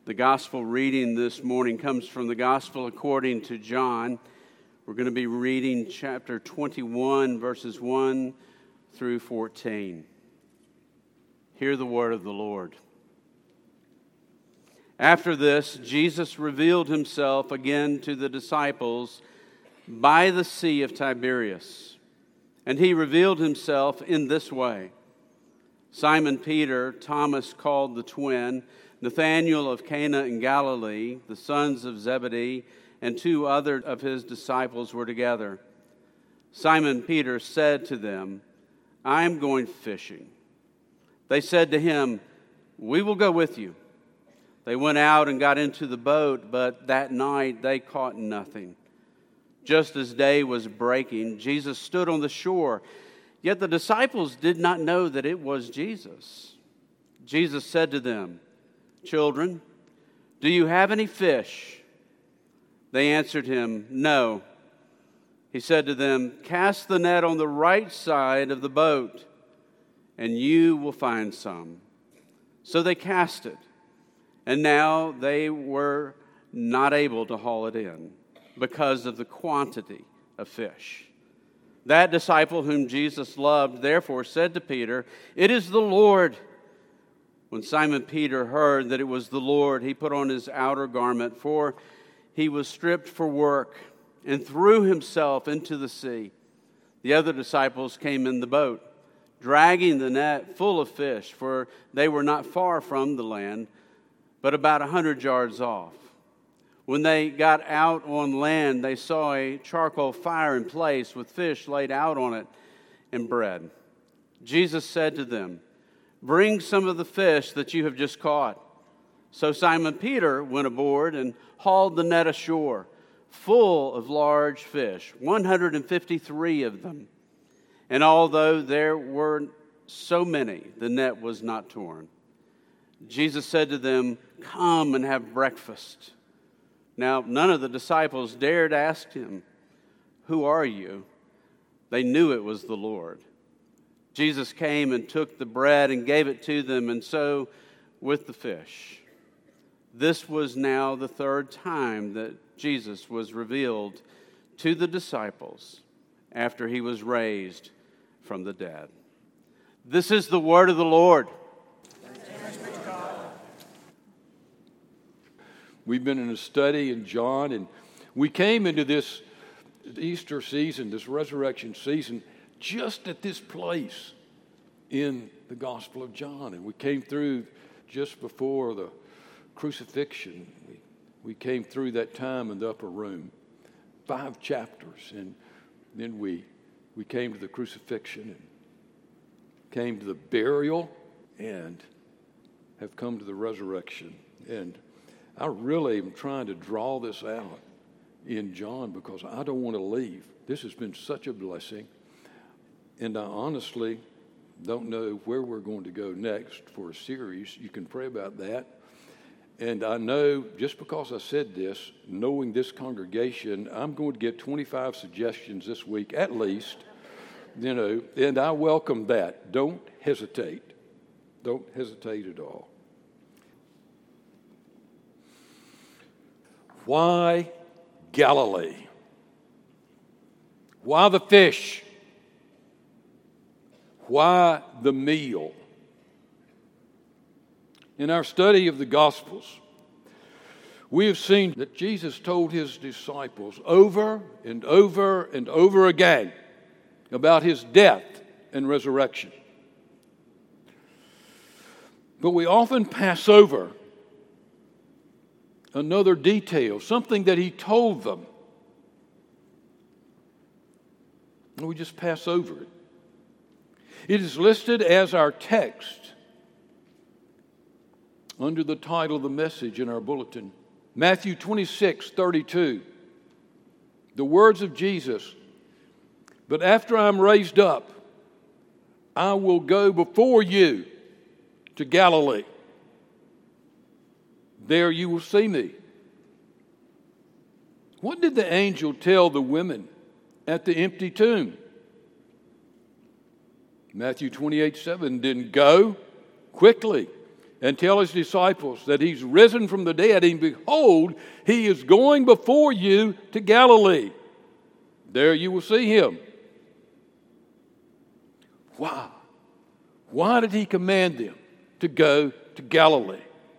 The gospel reading this morning comes from the gospel according to John. We're going to be reading chapter 21, verses 1 through 14. Hear the word of the Lord. After this, Jesus revealed himself again to the disciples by the Sea of Tiberias. And he revealed himself in this way. Simon Peter, Thomas called the twin, Nathanael of Cana in Galilee, the sons of Zebedee, and two other of his disciples were together. Simon Peter said to them, "I am going fishing." They said to him, "We will go with you." They went out and got into the boat, but that night they caught nothing. Just as day was breaking, Jesus stood on the shore, yet the disciples did not know that it was Jesus. Jesus said to them, "Children, do you have any fish?" They answered him, "No." He said to them, "Cast the net on the right side of the boat, and you will find some." So they cast it, and now they were not able to haul it in because of the quantity of fish. That disciple whom Jesus loved therefore said to Peter, "It is the Lord." When Simon Peter heard that it was the Lord, he put on his outer garment, for he was stripped for work, and threw himself into the sea. The other disciples came in the boat, dragging the net full of fish, for they were not far from the land, but about 100 yards off. When they got out on land, they saw a charcoal fire in place with fish laid out on it and bread. Jesus said to them, "Bring some of the fish that you have just caught." So Simon Peter went aboard and hauled the net ashore, full of large fish, 153 of them. And although there were so many, the net was not torn. Jesus said to them, "Come and have breakfast." Now none of the disciples dared ask him, "Who are you?" They knew it was the Lord. Jesus came and took the bread and gave it to them, and so with the fish. This was now the third time that Jesus was revealed to the disciples after he was raised from the dead. This is the word of the Lord. Thanks be to God. We've been in a study in John, and we came into this Easter season, this resurrection season, just at this place in the Gospel of John. And we came through just before the crucifixion. We came through that time in the upper room, 5 chapters. And then we came to the crucifixion and came to the burial and have come to the resurrection. And I really am trying to draw this out in John because I don't want to leave. This has been such a blessing. And I honestly don't know where we're going to go next for a series. You can pray about that. And I know, just because I said this, knowing this congregation, I'm going to get 25 suggestions this week at least, and I welcome that. Don't hesitate. Don't hesitate at all. Why Galilee? Why the fish? Why the meal? In our study of the Gospels, we have seen that Jesus told his disciples over and over and over again about his death and resurrection. But we often pass over another detail, something that he told them. And we just pass over it. It is listed as our text under the title of the message in our bulletin. Matthew 26:32. The words of Jesus, "But after I'm raised up, I will go before you to Galilee. There you will see me." What did the angel tell the women at the empty tomb? Matthew 28:7, "Then go quickly and tell his disciples that he's risen from the dead, and behold, he is going before you to Galilee. There you will see him. Why? Why did he command them to go to Galilee?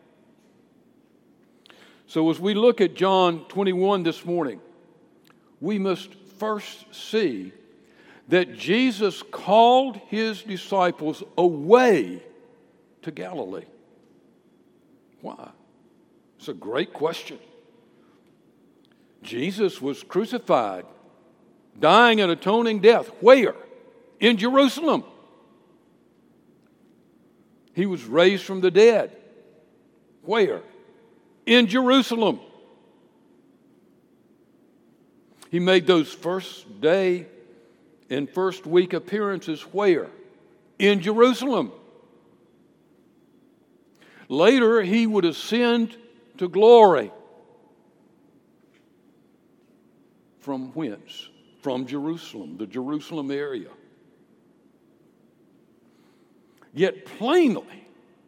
So as we look at John 21 this morning, we must first see that Jesus called his disciples away to Galilee. Why? It's a great question. Jesus was crucified, dying an atoning death. Where? In Jerusalem. He was raised from the dead. Where? In Jerusalem. He made those first day and first week appearances where? In Jerusalem. Later, he would ascend to glory. From whence? From Jerusalem, the Jerusalem area. Yet plainly,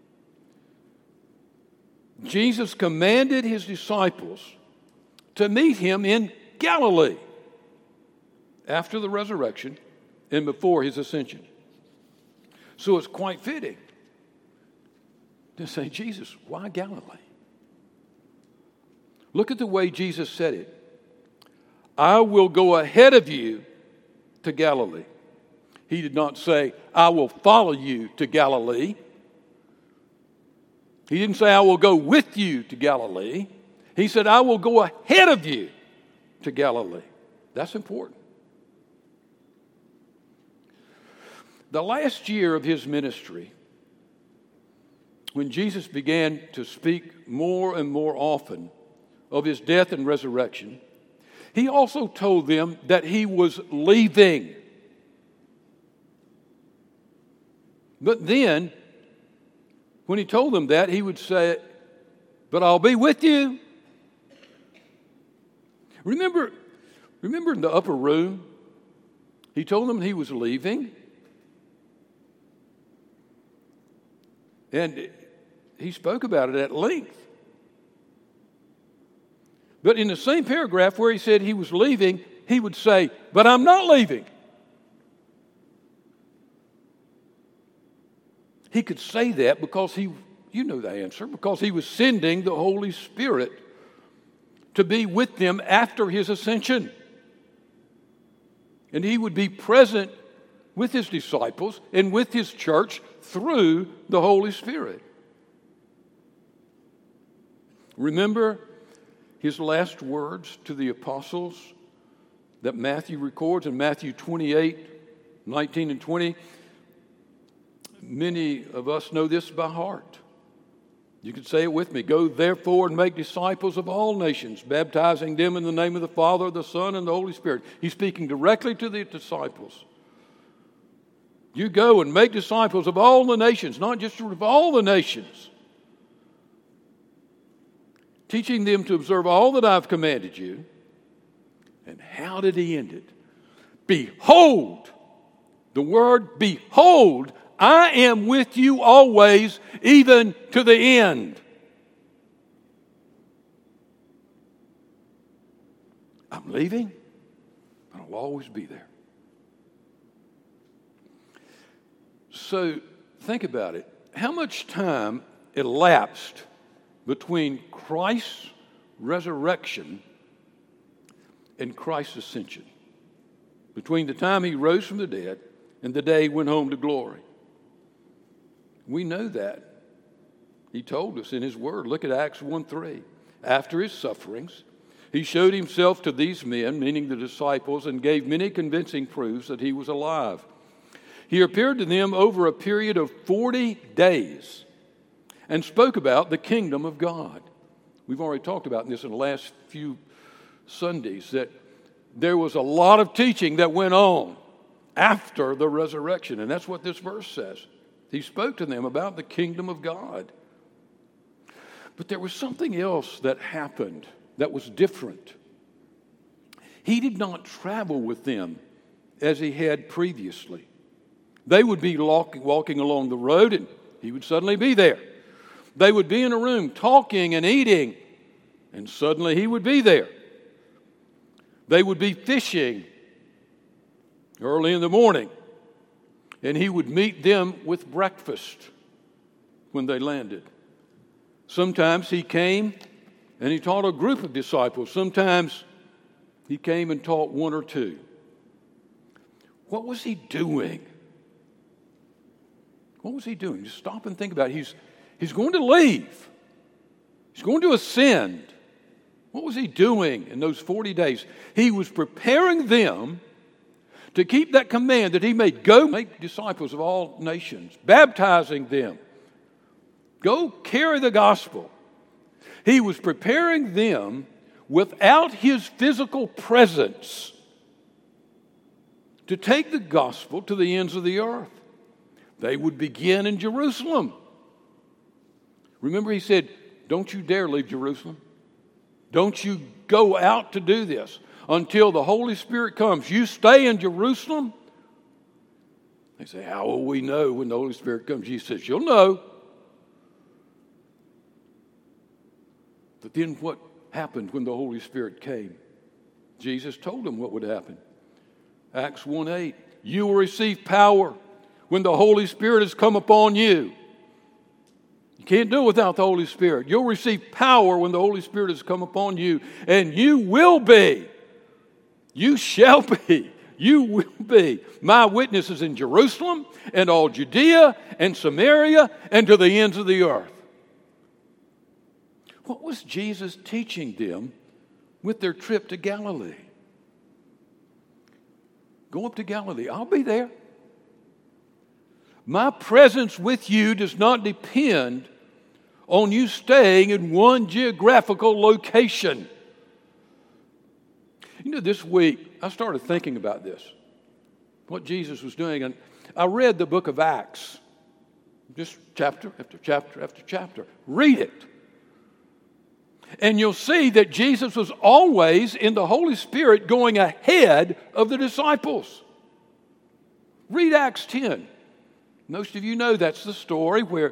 Jesus commanded his disciples to meet him in Galilee after the resurrection and before his ascension. So it's quite fitting to say, Jesus, why Galilee? Look at the way Jesus said it. I will go ahead of you to Galilee. He did not say, I will follow you to Galilee. He didn't say, I will go with you to Galilee. He said, I will go ahead of you to Galilee. That's important. The last year of his ministry, when Jesus began to speak more and more often of his death and resurrection, he also told them that he was leaving. But then, when he told them that, he would say, but I'll be with you. Remember in the upper room, he told them he was leaving. And he spoke about it at length. But in the same paragraph where he said he was leaving, he would say, but I'm not leaving. He could say that because you know the answer, because he was sending the Holy Spirit to be with them after his ascension. And he would be present with his disciples and with his church through the Holy Spirit. Remember his last words to the apostles that Matthew records in Matthew 28, 19 and 20. Many of us know this by heart. You can say it with me. Go therefore and make disciples of all nations, baptizing them in the name of the Father, the Son, and the Holy Spirit. He's speaking directly to the disciples. You go and make disciples of all the nations, not just of all the nations, teaching them to observe all that I've commanded you. And how did he end it? Behold, the word behold, I am with you always, even to the end. I'm leaving, but I'll always be there. So think about it. How much time elapsed between Christ's resurrection and Christ's ascension? Between the time he rose from the dead and the day he went home to glory. We know that. He told us in his word. Look at Acts 1:3. After his sufferings, he showed himself to these men, meaning the disciples, and gave many convincing proofs that he was alive. He appeared to them over a period of 40 days and spoke about the kingdom of God. We've already talked about this in the last few Sundays, that there was a lot of teaching that went on after the resurrection, and that's what this verse says. He spoke to them about the kingdom of God. But there was something else that happened that was different. He did not travel with them as he had previously. They would be walking along the road and he would suddenly be there. They would be in a room talking and eating, and suddenly he would be there. They would be fishing early in the morning, and he would meet them with breakfast when they landed. Sometimes he came and he taught a group of disciples. Sometimes he came and taught one or two. What was he doing? What was he doing? Just stop and think about it. He's going to leave. He's going to ascend. What was he doing in those 40 days? He was preparing them to keep that command that he may go make disciples of all nations, baptizing them. Go carry the gospel. He was preparing them without his physical presence to take the gospel to the ends of the earth. They would begin in Jerusalem. Remember, he said, don't you dare leave Jerusalem. Don't you go out to do this until the Holy Spirit comes. You stay in Jerusalem. They say, how will we know when the Holy Spirit comes? Jesus says, you'll know. But then what happened when the Holy Spirit came? Jesus told them what would happen. Acts 1:8, you will receive power when the Holy Spirit has come upon you. You can't do it without the Holy Spirit. You'll receive power when the Holy Spirit has come upon you, and you will be, you shall be, you will be my witnesses in Jerusalem and all Judea and Samaria and to the ends of the earth. What was Jesus teaching them with their trip to Galilee? Go up to Galilee. I'll be there. My presence with you does not depend on you staying in one geographical location. You know, this week I started thinking about this, what Jesus was doing, and I read the book of Acts, just chapter after chapter after chapter. Read it. And you'll see that Jesus was always in the Holy Spirit going ahead of the disciples. Read Acts 10. Most of you know that's the story where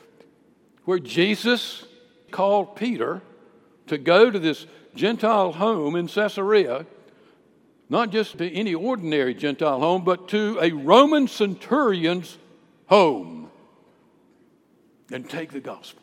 Jesus called Peter to go to this Gentile home in Caesarea, not just to any ordinary Gentile home, but to a Roman centurion's home, and take the gospel.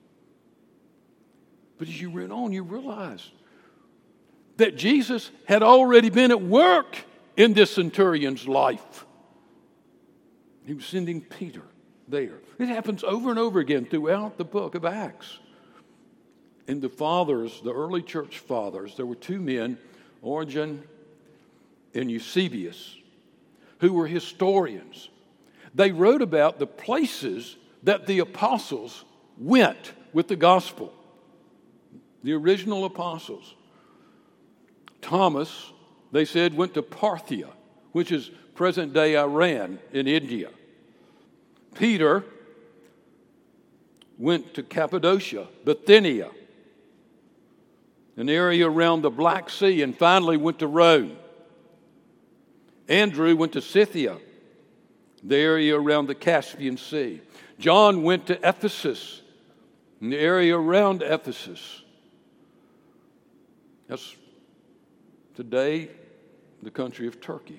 But as you read on, you realize that Jesus had already been at work in this centurion's life. He was sending Peter there. It happens over and over again throughout the book of Acts. And the fathers, the early church fathers, there were two men, Origen and Eusebius, who were historians. They wrote about the places that the apostles went with the gospel. The original apostles. Thomas, they said, went to Parthia, which is present-day Iran in India. Peter went to Cappadocia, Bithynia, an area around the Black Sea, and finally went to Rome. Andrew went to Scythia, the area around the Caspian Sea. John went to Ephesus, in the area around Ephesus. That's today the country of Turkey.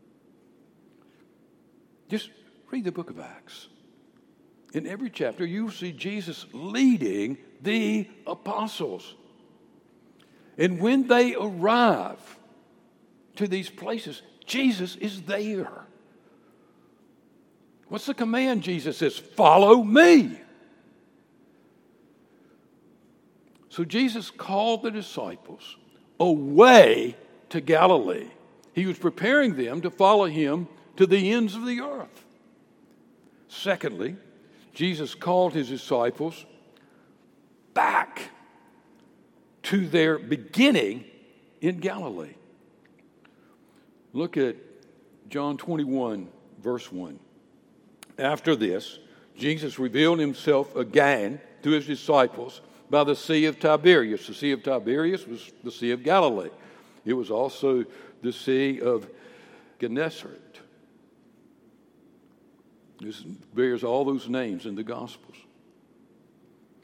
Just read the book of Acts. In every chapter, you see Jesus leading the apostles. And when they arrive to these places, Jesus is there. What's the command? Jesus says, follow me. So Jesus called the disciples away to Galilee. He was preparing them to follow him to the ends of the earth. Secondly, Jesus called his disciples back to their beginning in Galilee. Look at John 21, verse 1. After this, Jesus revealed himself again to his disciples by the Sea of Tiberias. The Sea of Tiberias was the Sea of Galilee. It was also the Sea of Gennesaret. This bears all those names in the Gospels.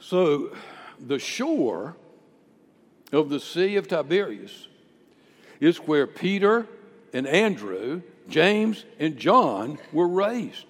So the shore of the Sea of Tiberias is where Peter and Andrew, James and John were raised.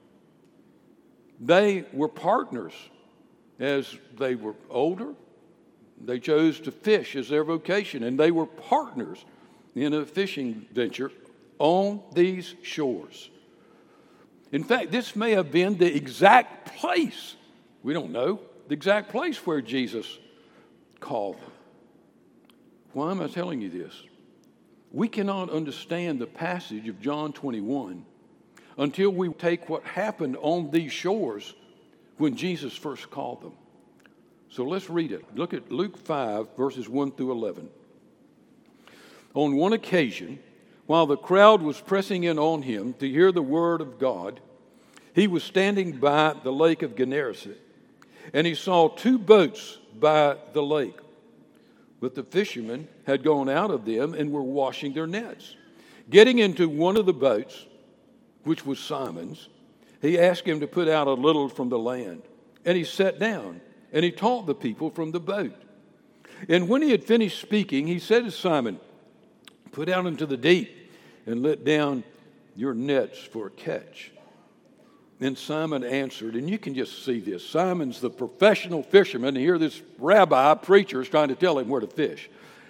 They were partners. As they were older, they chose to fish as their vocation, and they were partners in a fishing venture on these shores. In fact, this may have been the exact place, we don't know, the exact place where Jesus called them. Why am I telling you this? We cannot understand the passage of John 21 until we take what happened on these shores when Jesus first called them. So let's read it. Look at Luke 5, verses 1 through 11. On one occasion, while the crowd was pressing in on him to hear the word of God, he was standing by the lake of Gennesaret, and he saw two boats by the lake. But the fishermen had gone out of them and were washing their nets. Getting into one of the boats, which was Simon's, he asked him to put out a little from the land. And he sat down, and he taught the people from the boat. And when he had finished speaking, he said to Simon, "Put out into the deep and let down your nets for a catch." And Simon answered, and you can just see this. Simon's the professional fisherman, and here this rabbi, preacher, is trying to tell him where to fish.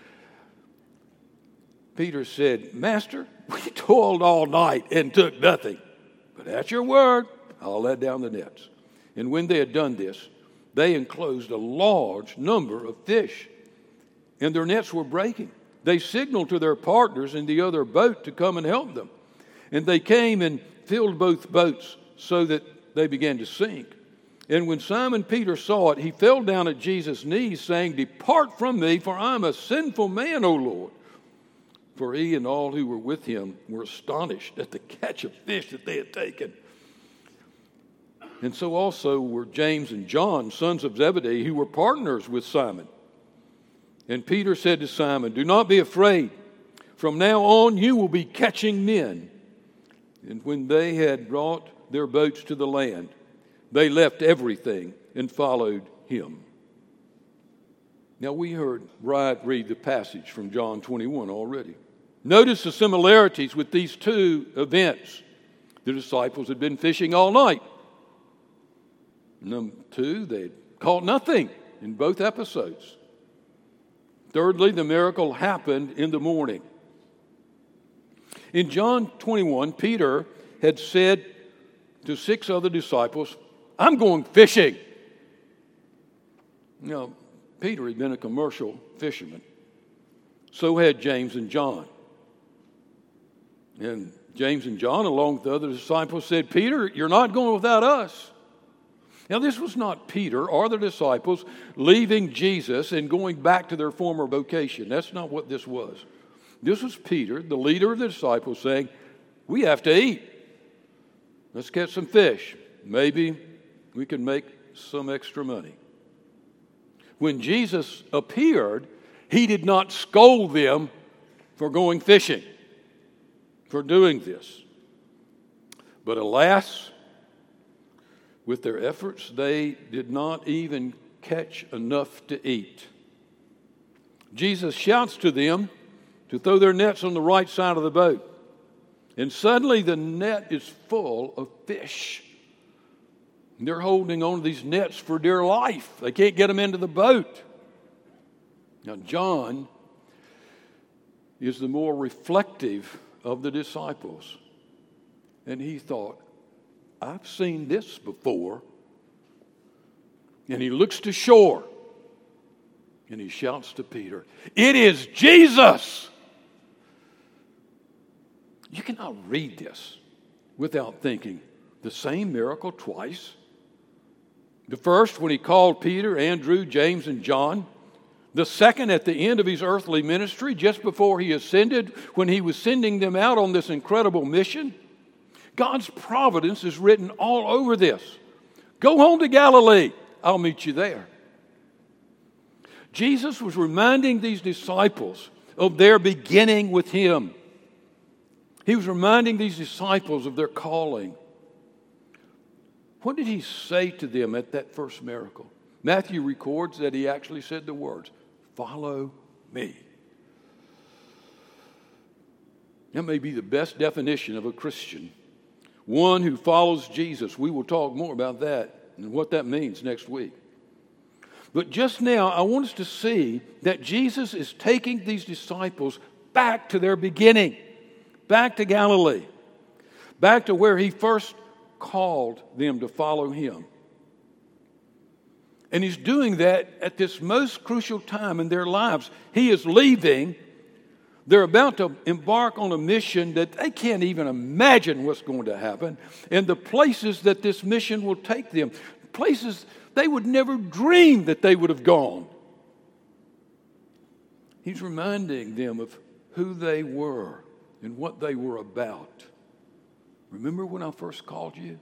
Peter said, "Master, we toiled all night and took nothing. But at your word, I'll let down the nets." And when they had done this, they enclosed a large number of fish, and their nets were breaking. They signaled to their partners in the other boat to come and help them. And they came and filled both boats so that they began to sink. And when Simon Peter saw it, he fell down at Jesus' knees, saying, "Depart from me, for I am a sinful man, O Lord." For he and all who were with him were astonished at the catch of fish that they had taken. And so also were James and John, sons of Zebedee, who were partners with Simon. And Peter said to Simon, "Do not be afraid. From now on you will be catching men." And when they had brought their boats to the land, they left everything and followed him. Now we heard Bryant read the passage from John 21 already. Notice the similarities with these two events. The disciples had been fishing all night. Number two, they had caught nothing in both episodes. Thirdly, the miracle happened in the morning. In John 21, Peter had said to 6 other disciples, "I'm going fishing." Now, Peter had been a commercial fisherman. So had James and John. And James and John, along with the other disciples, said, "Peter, you're not going without us." Now, this was not Peter or the disciples leaving Jesus and going back to their former vocation. That's not what this was. This was Peter, the leader of the disciples, saying, "We have to eat. Let's get some fish. Maybe we can make some extra money." When Jesus appeared, he did not scold them for going fishing, for doing this. But alas, with their efforts, they did not even catch enough to eat. Jesus shouts to them to throw their nets on the right side of the boat. And suddenly the net is full of fish. They're holding on to these nets for dear life. They can't get them into the boat. Now, John is the more reflective of the disciples. And he thought, "I've seen this before." And he looks to shore and he shouts to Peter, "It is Jesus!" You cannot read this without thinking the same miracle twice. The first when he called Peter, Andrew, James, and John. The second at the end of his earthly ministry, just before he ascended, when he was sending them out on this incredible mission. God's providence is written all over this. Go home to Galilee. I'll meet you there. Jesus was reminding these disciples of their beginning with him. He was reminding these disciples of their calling. What did he say to them at that first miracle? Matthew records that he actually said the words, "Follow me." That may be the best definition of a Christian, one who follows Jesus. We will talk more about that and what that means next week. But just now, I want us to see that Jesus is taking these disciples back to their beginning, back to Galilee, back to where he first called them to follow him. And he's doing that at this most crucial time in their lives. He is leaving. They're about to embark on a mission that they can't even imagine what's going to happen, and the places that this mission will take them, places they would never dream that they would have gone. He's reminding them of who they were and what they were about. Remember when I first called you?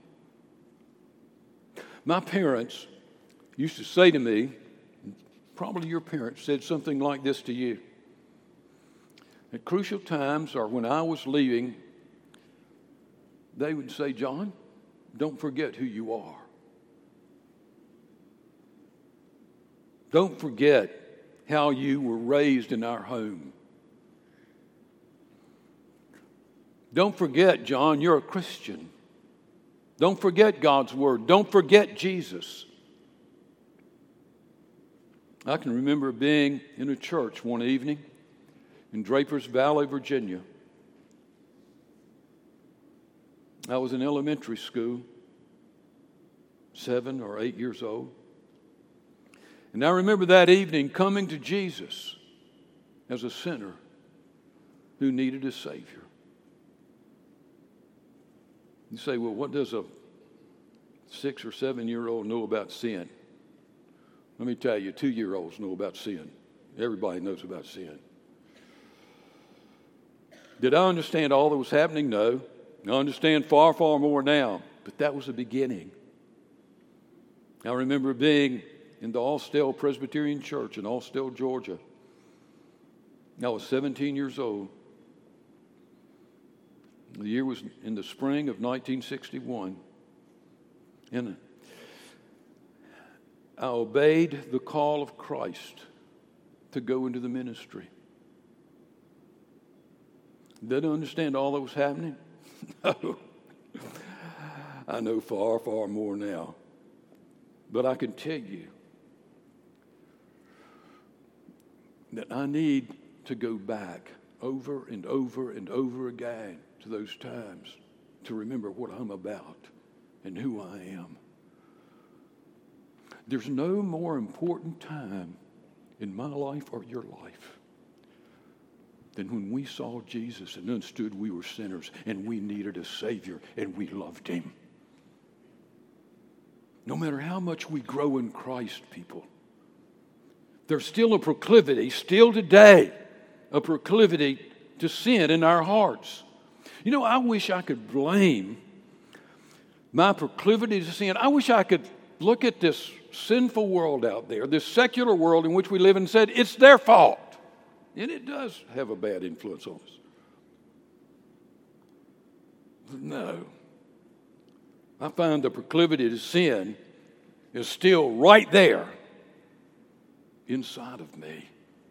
My parents used to say to me, probably your parents said something like this to you. At crucial times, or when I was leaving, they would say, "John, don't forget who you are. Don't forget how you were raised in our home. Don't forget, John, you're a Christian. Don't forget God's word. Don't forget Jesus." I can remember being in a church one evening in Drapers Valley, Virginia. I was in elementary school, 7 or 8 years old. And I remember that evening coming to Jesus as a sinner who needed a Savior. You say, well, what does a 6 or 7-year-old know about sin? Let me tell you, 2-year-olds know about sin. Everybody knows about sin. Did I understand all that was happening? No. I understand far, far more now. But that was the beginning. I remember being in the Austell Presbyterian Church in Austell, Georgia. I was 17 years old. The year was in the spring of 1961. And I obeyed the call of Christ to go into the ministry. Did I understand all that was happening? No. I know far, far more now. But I can tell you that I need to go back over and over and over again to those times to remember what I'm about and who I am. There's no more important time in my life or your life than when we saw Jesus and understood we were sinners and we needed a Savior and we loved Him. No matter how much we grow in Christ, people, there's still a proclivity, still today, a proclivity to sin in our hearts. You know, I wish I could blame my proclivity to sin. I wish I could look at this sinful world out there, this secular world in which we live, and said, it's their fault. And it does have a bad influence on us. No. I find the proclivity to sin is still right there inside of me.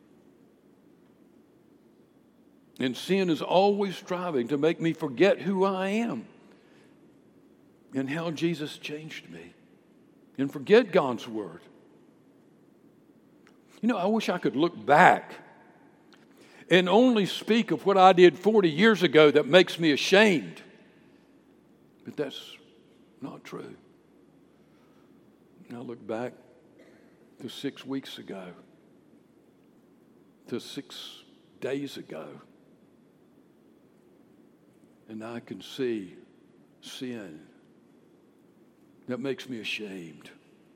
And sin is always striving to make me forget who I am and how Jesus changed me and forget God's word. You know, I wish I could look back and only speak of what I did 40 years ago that makes me ashamed. But that's not true. I look back to 6 weeks ago, to 6 days ago, and I can see sin that makes me ashamed.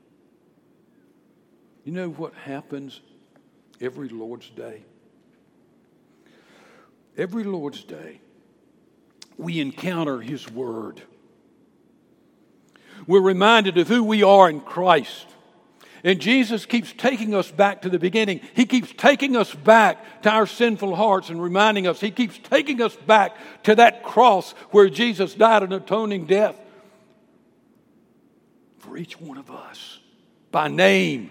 You know what happens every Lord's Day? Every Lord's Day, we encounter His Word. We're reminded of who we are in Christ. And Jesus keeps taking us back to the beginning. He keeps taking us back to our sinful hearts and reminding us. He keeps taking us back to that cross where Jesus died an atoning death for each one of us. by name.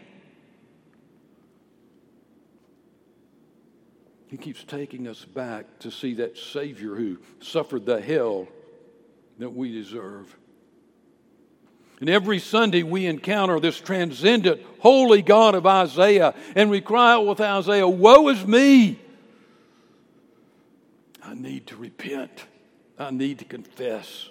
He keeps taking us back to see that Savior who suffered the hell that we deserve. And every Sunday we encounter this transcendent, holy God of Isaiah, and we cry out with Isaiah, "Woe is me! I need to repent. I need to confess."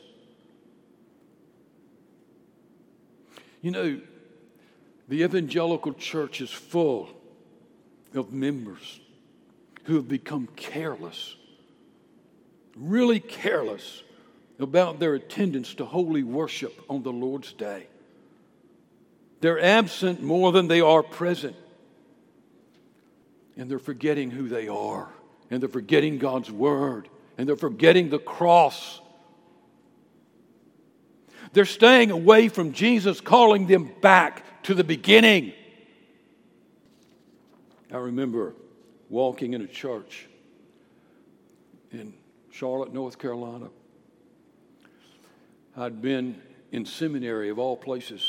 You know, the evangelical church is full of members who have become careless, really careless about their attendance to holy worship on the Lord's Day. They're absent more than they are present. And they're forgetting who they are. And they're forgetting God's Word. And they're forgetting the cross. They're staying away from Jesus calling them back to the beginning. I remember walking in a church in Charlotte, North Carolina. I'd been in seminary of all places.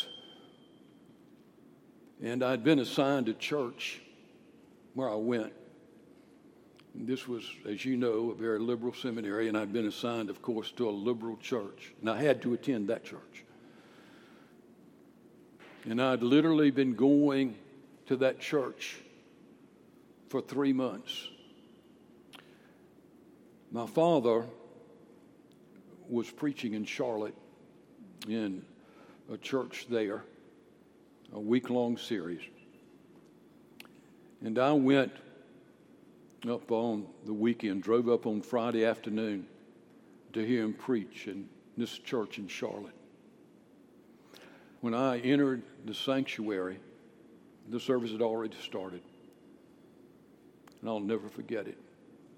And I'd been assigned a church where I went. And this was, as you know, a very liberal seminary, and I'd been assigned, of course, to a liberal church. And I had to attend that church. And I'd literally been going to that church for 3 months. My father was preaching in Charlotte in a church there, a week-long series. And I went up on the weekend, drove up on Friday afternoon to hear him preach in this church in Charlotte. When I entered the sanctuary, the service had already started. And I'll never forget it.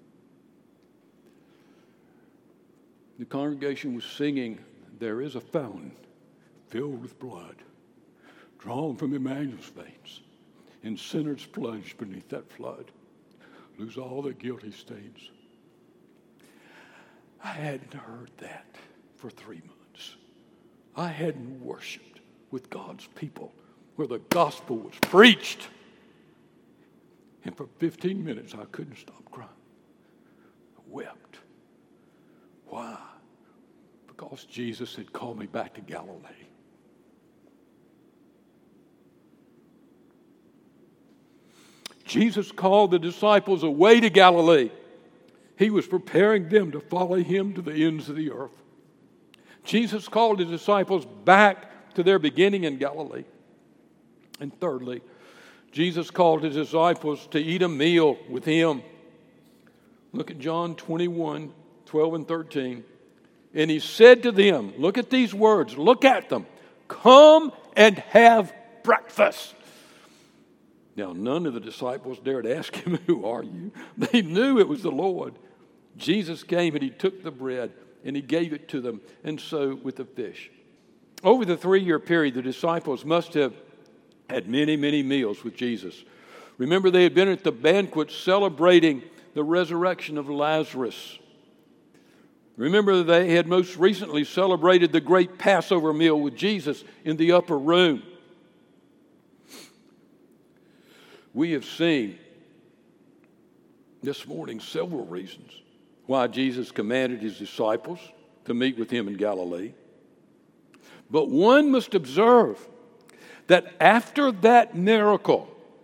The congregation was singing, "There is a fountain filled with blood, drawn from Emmanuel's veins, and sinners plunged beneath that flood lose all their guilty stains." I hadn't heard that for 3 months. I hadn't worshiped with God's people where the gospel was preached. And for 15 minutes, I couldn't stop crying. I wept. Why? Because Jesus had called me back to Galilee. Jesus called the disciples away to Galilee. He was preparing them to follow him to the ends of the earth. Jesus called his disciples back to their beginning in Galilee. And thirdly, Jesus called his disciples to eat a meal with him. Look at John 21, 12 and 13. And he said to them, look at these words, look at them. "Come and have breakfast." Now, none of the disciples dared ask him, "Who are you?" They knew it was the Lord. Jesus came and he took the bread and he gave it to them, and so with the fish. Over the 3-year period, the disciples must have had many, many meals with Jesus. Remember, they had been at the banquet celebrating the resurrection of Lazarus. Remember, they had most recently celebrated the great Passover meal with Jesus in the upper room. We have seen this morning several reasons why Jesus commanded his disciples to meet with him in Galilee. But one must observe that after that miracle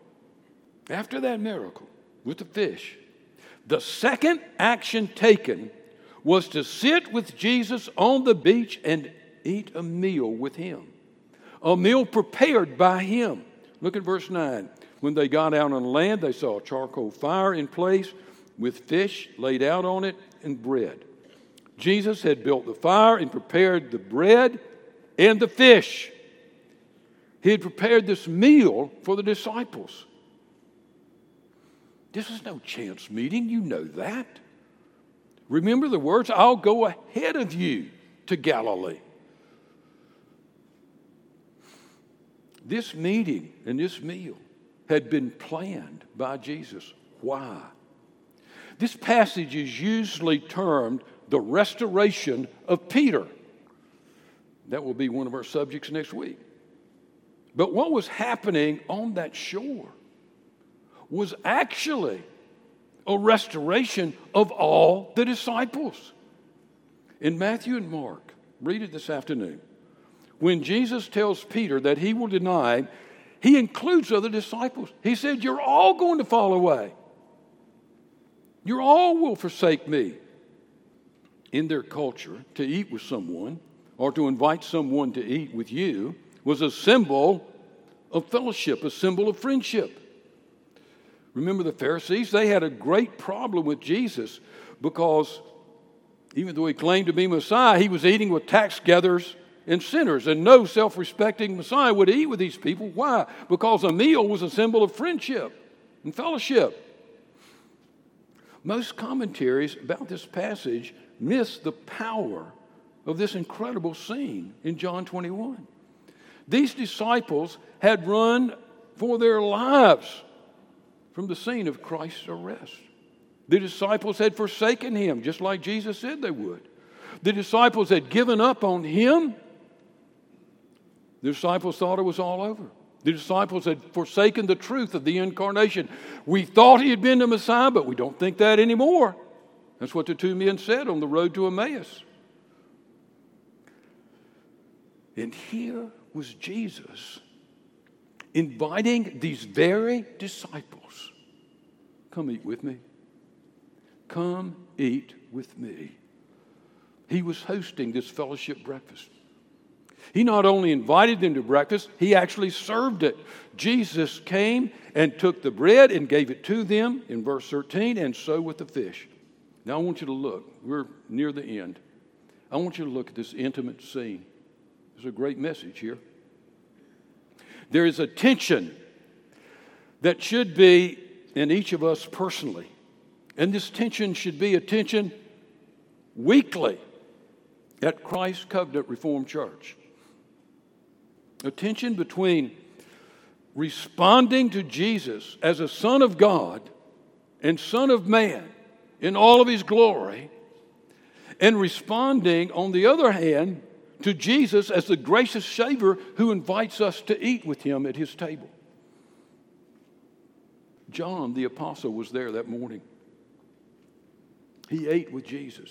with the fish, the second action taken was to sit with Jesus on the beach and eat a meal with him. A meal prepared by him. Look at verse 9. When they got out on land, they saw a charcoal fire in place with fish laid out on it and bread. Jesus had built the fire and prepared the bread and the fish. He had prepared this meal for the disciples. This is no chance meeting. You know that. Remember the words, "I'll go ahead of you to Galilee." This meeting and this meal had been planned by Jesus. Why? This passage is usually termed the restoration of Peter. That will be one of our subjects next week. But what was happening on that shore was actually a restoration of all the disciples. In Matthew and Mark, read it this afternoon. When Jesus tells Peter that he will deny him, he includes other disciples. He said, you're all going to fall away. You all will forsake me. In their culture, to eat with someone or to invite someone to eat with you was a symbol of fellowship, a symbol of friendship. Remember the Pharisees? They had a great problem with Jesus because even though he claimed to be Messiah, he was eating with tax gatherers and sinners. And no self-respecting Messiah would eat with these people. Why? Because a meal was a symbol of friendship and fellowship. Most commentaries about this passage miss the power of this incredible scene in John 21. These disciples had run for their lives from the scene of Christ's arrest. The disciples had forsaken him, just like Jesus said they would. The disciples had given up on him. The disciples thought it was all over. The disciples had forsaken the truth of the incarnation. We thought he had been the Messiah, but we don't think that anymore. That's what the two men said on the road to Emmaus. And here was Jesus inviting these very disciples, come eat with me. Come eat with me. He was hosting this fellowship breakfast. He not only invited them to breakfast, he actually served it. Jesus came and took the bread and gave it to them in verse 13, and so with the fish. Now I want you to look. We're near the end. I want you to look at this intimate scene. There's a great message here. There is a tension that should be in each of us personally. And this tension should be a tension weekly at Christ Covenant Reformed Church. A tension between responding to Jesus as a Son of God and Son of Man in all of his glory, and responding, on the other hand, to Jesus as the gracious Savior who invites us to eat with him at his table. John, the apostle, was there that morning. He ate with Jesus.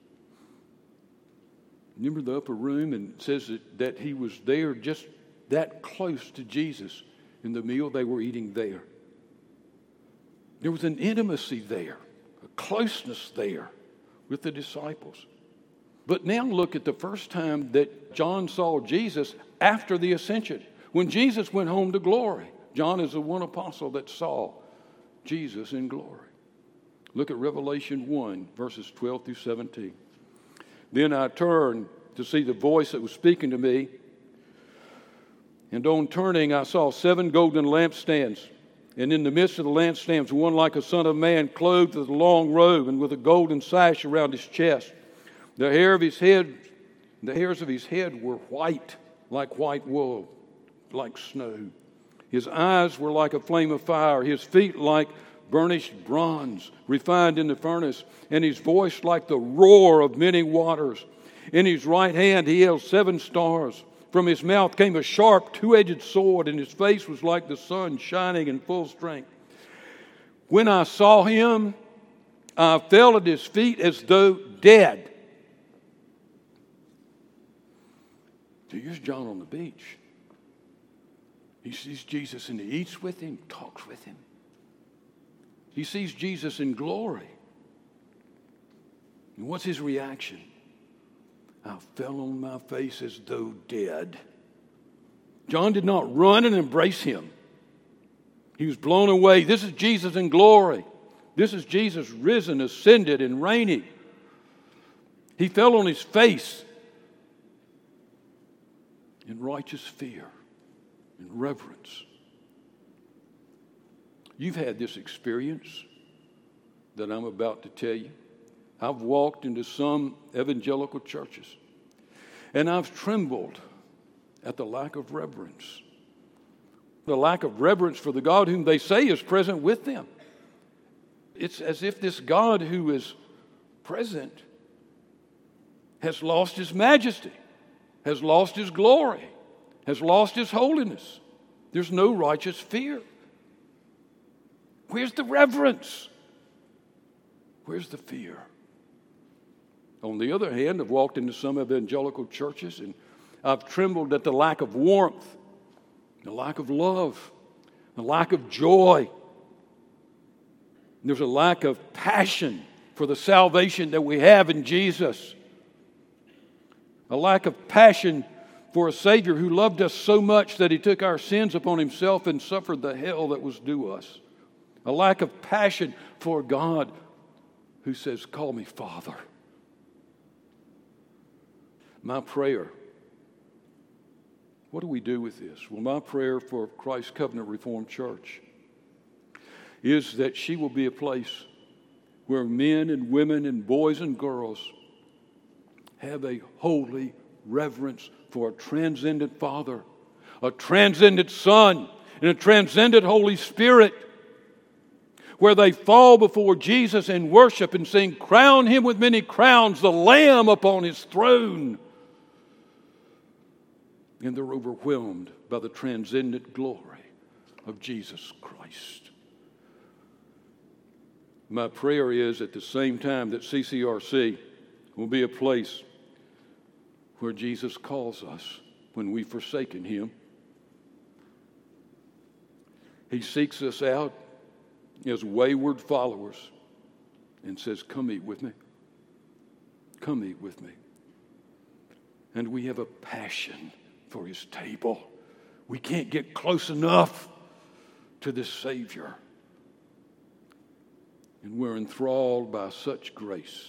Remember the upper room, and it says that he was there just that close to Jesus in the meal they were eating there. There was an intimacy there, a closeness there with the disciples. But now look at the first time that John saw Jesus after the ascension, when Jesus went home to glory. John is the one apostle that saw Jesus in glory. Look at Revelation 1, verses 12 through 17. Then I turned to see the voice that was speaking to me. And on turning, I saw 7 golden lampstands. And in the midst of the lampstands, one like a son of man, clothed with a long robe and with a golden sash around his chest. The hairs of his head were white, like white wool, like snow. His eyes were like a flame of fire. His feet like burnished bronze, refined in the furnace, and his voice like the roar of many waters. In his right hand he held 7 stars. From his mouth came a sharp, 2-edged sword, and his face was like the sun shining in full strength. When I saw him, I fell at his feet as though dead. So here's John on the beach. He sees Jesus and he eats with him, talks with him. He sees Jesus in glory. And what's his reaction? I fell on my face as though dead. John did not run and embrace him. He was blown away. This is Jesus in glory. This is Jesus risen, ascended, and reigning. He fell on his face in righteous fear and reverence. You've had this experience that I'm about to tell you. I've walked into some evangelical churches, and I've trembled at the lack of reverence. The lack of reverence for the God whom they say is present with them. It's as if this God who is present has lost his majesty, has lost his glory, has lost his holiness. There's no righteous fear. Where's the reverence? Where's the fear? On the other hand, I've walked into some evangelical churches and I've trembled at the lack of warmth, the lack of love, the lack of joy. There's a lack of passion for the salvation that we have in Jesus. A lack of passion for a Savior who loved us so much that He took our sins upon Himself and suffered the hell that was due us. A lack of passion for God who says, call me Father. My prayer, what do we do with this? Well, my prayer for Christ Covenant Reformed Church is that she will be a place where men and women and boys and girls have a holy reverence for a transcendent Father, a transcendent Son, and a transcendent Holy Spirit, where they fall before Jesus and worship and sing, crown Him with many crowns, the Lamb upon His throne. And they're overwhelmed by the transcendent glory of Jesus Christ. My prayer is at the same time that CCRC will be a place where Jesus calls us when we've forsaken Him. He seeks us out as wayward followers and says, come eat with me. Come eat with me. And we have a passion for His table. We can't get close enough to this Savior. And we're enthralled by such grace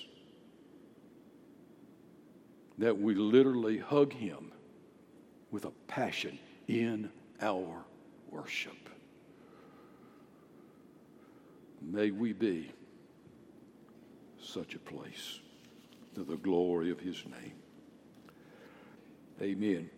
that we literally hug Him with a passion in our worship. May we be such a place to the glory of His name. Amen.